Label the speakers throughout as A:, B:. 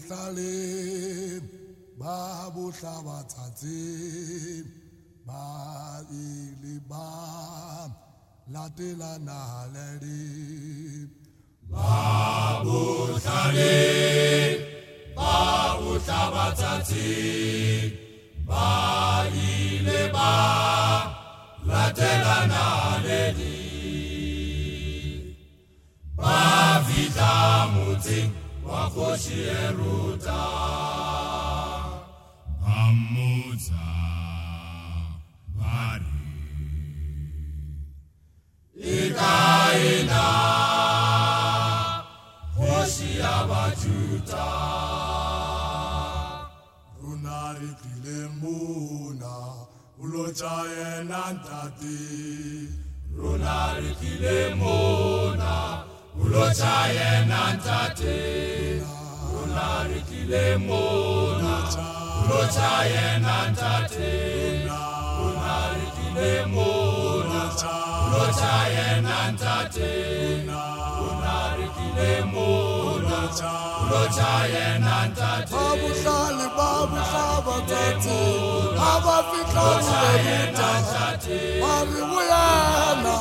A: buhlale babuhlabatsatsi ba ile ba latela naledi babuhlale babuhlabatsatsi ba ile ba latela naledi ba vita mutsi wa khoshi eruta bamutsa bari ikaina khoshi abajuta runari kilemuna ulochaye nantati runari kilemuna ulochaye nantate runari kilemona ulochaye nantate runari kilemona ulochaye nantate runari kilemona ulochaye nantate babuhlali babuhlabatsatsi abafihlali nantate baribuyana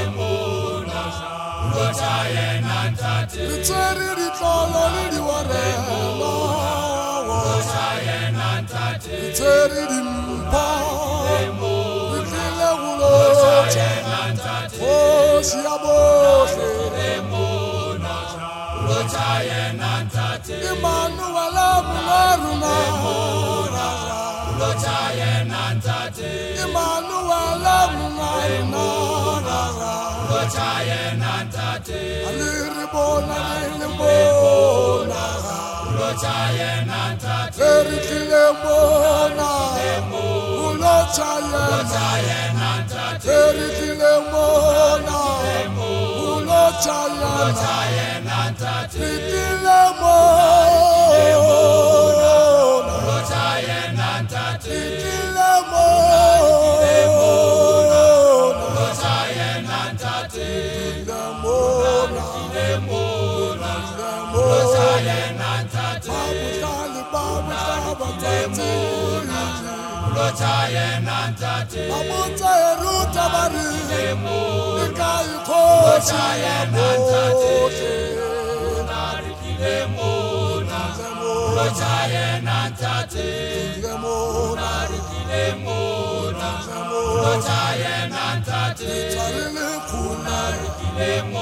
A: ulochaye nantate litseri ditlolo le diwarelo ulochaye nantate litseri dimpa litlile ulochaye nantate khoshi ya bohle ulochaye nantate Emmanuel Munaruna ulochaye nantate Emmanuel Munaruna ulochaye nantate aliribona lembona ulochaye nantate erikilembona ulochaye nantate erikilembona ulochaye nantate erikilembona ulochaye nantate ulochaye nantate bamutsa eruta bari ikai khoshi nantate unari kilemona ulochaye nantate unari kilemona ulochaye nantate tsarile kunari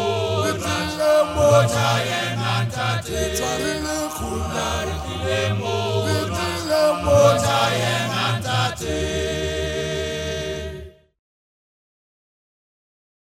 A: kilemona ulochaye nantate tsarile kunari kilemona